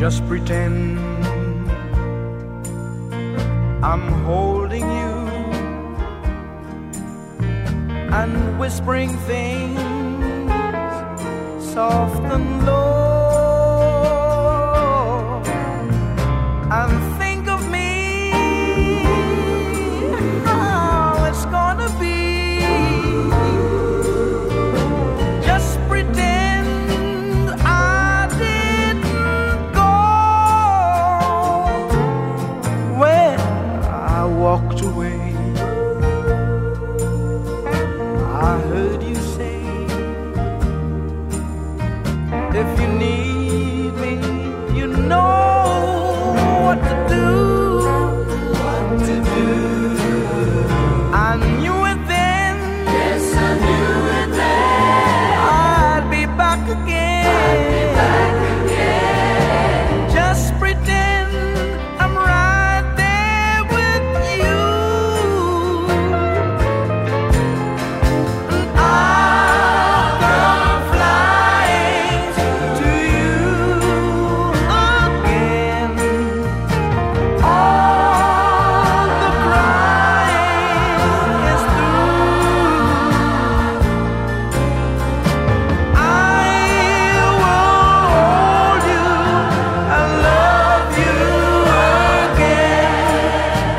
just pretend I'm holding you and whispering things soft and low, and think of me how it's gonna be. Just pretend I didn't go when I walked away. I heard you say, if you need me, you know what to do. What to do. I knew it then. Yes, I knew it then. I'd be back again. I'd be back again. Just pretend I'm right there with you. And I'll come flying to you again. All the crying is through. I will hold you and love you again.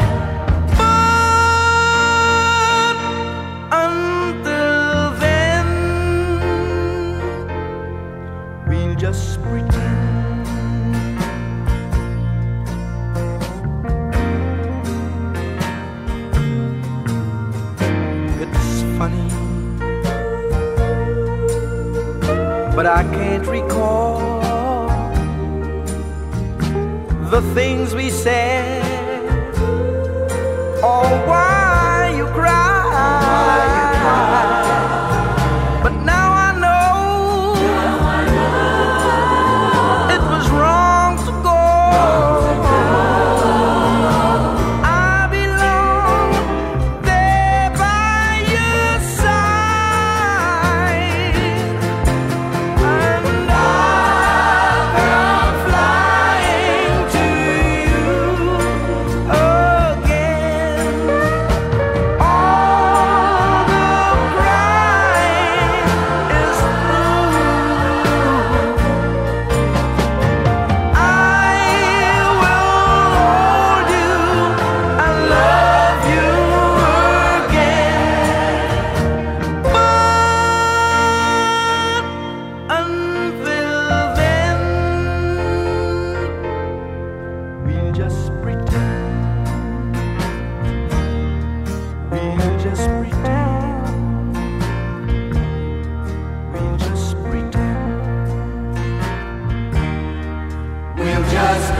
But until then, we'll just pretend. It's funny, but I can't recall the things we said or why you cried. But now I know it was wrong to go. I belong there by your side, and I'll come flying to you again. All the crying is through. I will hold you and love you again. But until then, we'll just pretend. We'll just pretend. We'll just pretend. We'll just